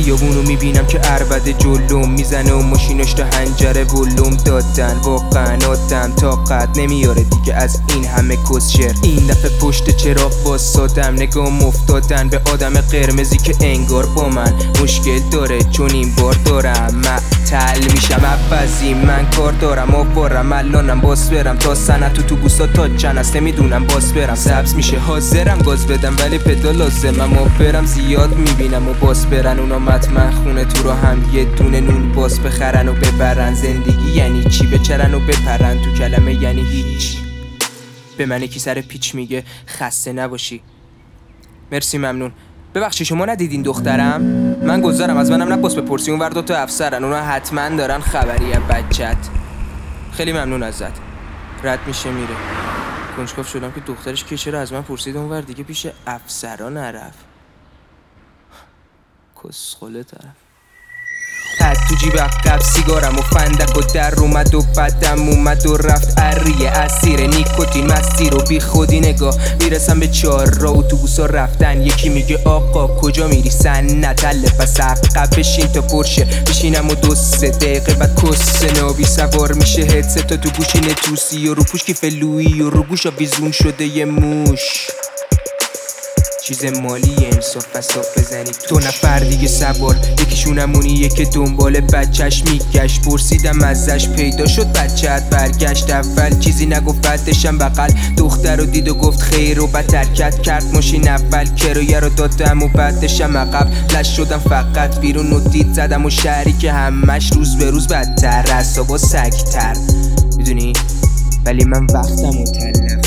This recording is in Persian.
خیابونو میبینم که عربده جلوم میزنه و ماشیناش تا هنجره ولوم دادن. واقعا آدم طاقت نمیاره دیگه از این همه کسشر. این دفعه پشت چراغ واسادم، نگام افتادن به آدم قرمزی که انگار با من مشکل داره، چون این بار دارم معطل میشم. عوضی من کار دارم آوارم الانم باس برم تا سنت اتوبوسا تا چند است نمیدونم باس برم. سبز میشه حاضرم گاز بدم ولی پدال لازمم برم. زیاد میبینم و باس برن اونا مطمئن خونه تو رو هم یه دونه نون باس بخرن و ببرن. زندگی یعنی چی؟ بچرن و بپرن تو کلمه یعنی هیچ. به من یکی سر پیچ میگه خسته نباشی. مرسی ممنون. ببخشید شما ندیدین دخترم؟ من گذارم از منم نپاس بپرسی، اون ور دو تا افسرن اونا حتما دارن خبری از بچت. خیلی ممنون ازت. رد میشه میره. کنجکاو شدم که دخترش که چرا از من پرسید اون ور دیگه پیش افسرا نرفت. کسخله طرف. قد تو جیب عقب سیگارم و فندک و در اومد و بدم اومد و رفت. عریه اسیر نیکوتین مستی رو بی خودی نگاه. میرسم به 4 راه اتوبوسا رفتن. یکی میگه آقا کجا میری؟ سنت پس عقب بشین تا پرشه بشینم و 2-3 دقیقه بعد کس نابی سوار میشه. هدست تا تو گوشین توسی و رو پوش کیف لویی و رو گوش آویزون شده یه موش. چیز مالی انصاف فصاف بزنید. 2 نفر دیگه سوار، یکیشونمونیه که دنبال بچهش میگشت. پرسیدم ازش پیدا شد بچه‌ت؟ برگشت اول چیزی نگفت بعدشم بغل دختر رو دید و گفت خیر و بعد حرکت کرد. ماشین اول کرایه رو دادم و بعدشم عقب لش شدم فقط بیرون و دید زدم و شهری که همش روز به روز بدتر، اعصابا سگ‌تر میدونی. ولی من وقتم رو تلف